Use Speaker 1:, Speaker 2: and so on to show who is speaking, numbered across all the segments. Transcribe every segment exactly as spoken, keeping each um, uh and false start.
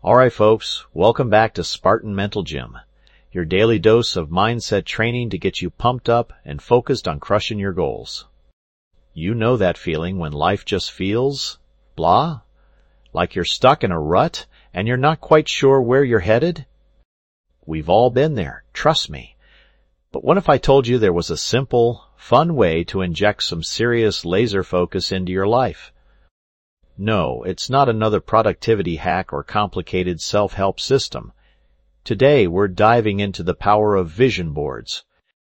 Speaker 1: Alright folks, welcome back to Spartan Mental Gym, your daily dose of mindset training to get you pumped up and focused on crushing your goals. You know that feeling when life just feels blah? Like you're stuck in a rut and you're not quite sure where you're headed? We've all been there, trust me. But what if I told you there was a simple, fun way to inject some serious laser focus into your life? No, it's not another productivity hack or complicated self-help system. Today, we're diving into the power of vision boards.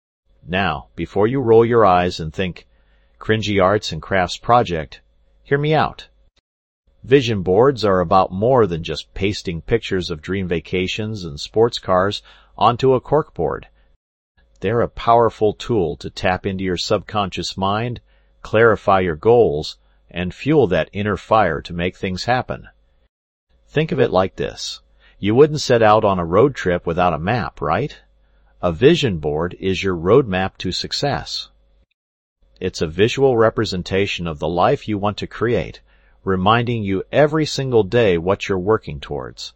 Speaker 1: Now, before you roll your eyes and think, cringy arts and crafts project, hear me out. Vision boards are about more than just pasting pictures of dream vacations and sports cars onto a corkboard. They're a powerful tool to tap into your subconscious mind, clarify your goals, and fuel that inner fire to make things happen. Think of it like this. You wouldn't set out on a road trip without a map, right? A vision board is your roadmap to success. It's a visual representation of the life you want to create, reminding you every single day what you're working towards.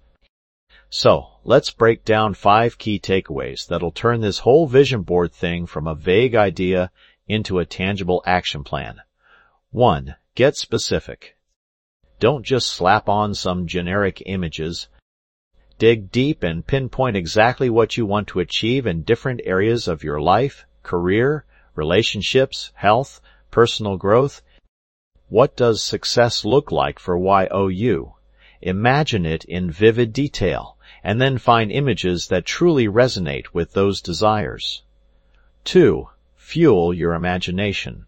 Speaker 1: So, let's break down five key takeaways that'll turn this whole vision board thing from a vague idea into a tangible action plan. One. Get specific. Don't just slap on some generic images. Dig deep and pinpoint exactly what you want to achieve in different areas of your life, career, relationships, health, personal growth. What does success look like for Y O U? Imagine it in vivid detail, and then find images that truly resonate with those desires. Two. Fuel your imagination.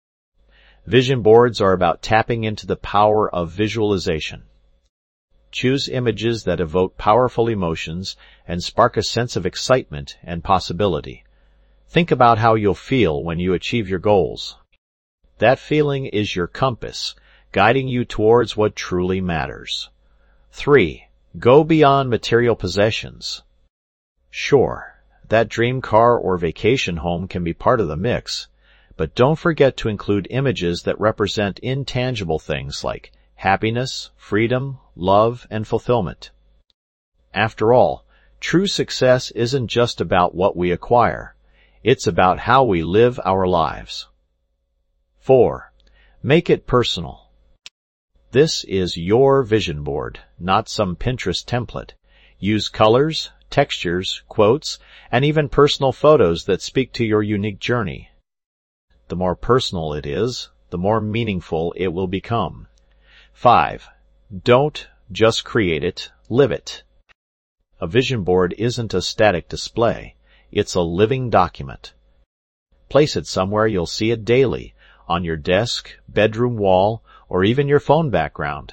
Speaker 1: Vision boards are about tapping into the power of visualization. Choose images that evoke powerful emotions and spark a sense of excitement and possibility. Think about how you'll feel when you achieve your goals. That feeling is your compass, guiding you towards what truly matters. Three. Go beyond material possessions. Sure, that dream car or vacation home can be part of the mix, but don't forget to include images that represent intangible things like happiness, freedom, love, and fulfillment. After all, true success isn't just about what we acquire. It's about how we live our lives. Four. Make it personal. This is your vision board, not some Pinterest template. Use colors, textures, quotes, and even personal photos that speak to your unique journey. The more personal it is, the more meaningful it will become. Five. Don't just create it, live it. A vision board isn't a static display. It's a living document. Place it somewhere you'll see it daily, on your desk, bedroom wall, or even your phone background.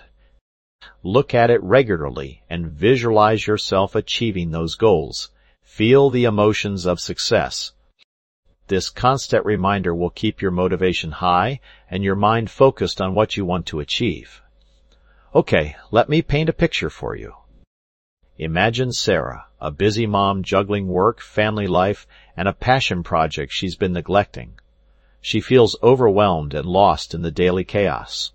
Speaker 1: Look at it regularly and visualize yourself achieving those goals. Feel the emotions of success. This constant reminder will keep your motivation high and your mind focused on what you want to achieve. Okay, let me paint a picture for you. Imagine Sarah, a busy mom juggling work, family life, and a passion project she's been neglecting. She feels overwhelmed and lost in the daily chaos.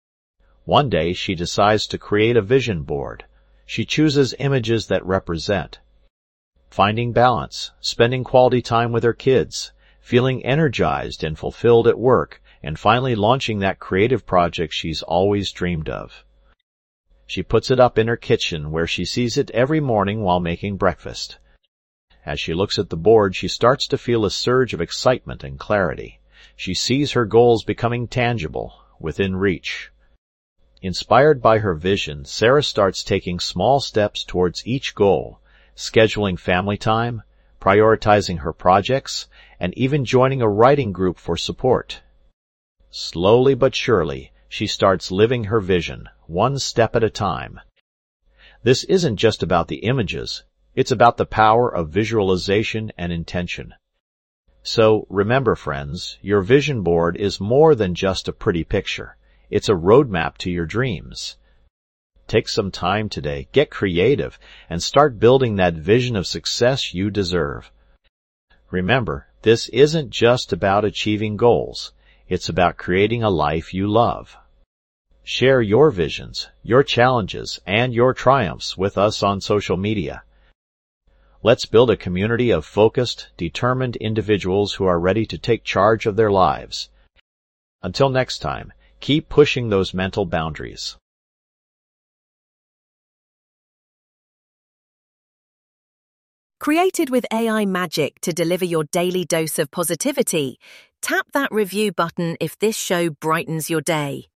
Speaker 1: One day, she decides to create a vision board. She chooses images that represent finding balance, spending quality time with her kids, feeling energized and fulfilled at work, and finally launching that creative project she's always dreamed of. She puts it up in her kitchen where she sees it every morning while making breakfast. As she looks at the board, she starts to feel a surge of excitement and clarity. She sees her goals becoming tangible, within reach. Inspired by her vision, Sarah starts taking small steps towards each goal, scheduling family time, prioritizing her projects, and even joining a writing group for support. Slowly but surely, she starts living her vision, one step at a time. This isn't just about the images, it's about the power of visualization and intention. So, remember friends, your vision board is more than just a pretty picture. It's a roadmap to your dreams. Take some time today, get creative, and start building that vision of success you deserve. Remember, this isn't just about achieving goals. It's about creating a life you love. Share your visions, your challenges, and your triumphs with us on social media. Let's build a community of focused, determined individuals who are ready to take charge of their lives. Until next time, keep pushing those mental boundaries.
Speaker 2: Created with A I magic to deliver your daily dose of positivity, tap that review button if this show brightens your day.